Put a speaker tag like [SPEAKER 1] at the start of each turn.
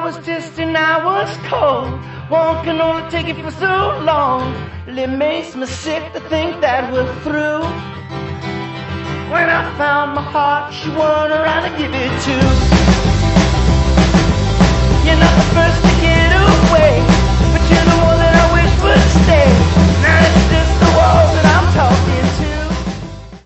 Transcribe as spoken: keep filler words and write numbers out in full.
[SPEAKER 1] was testing, I was cold. One can only take it for so long. It makes me sick to think that we're through. When I found my heart, she wasn't around to give it to. You're not the first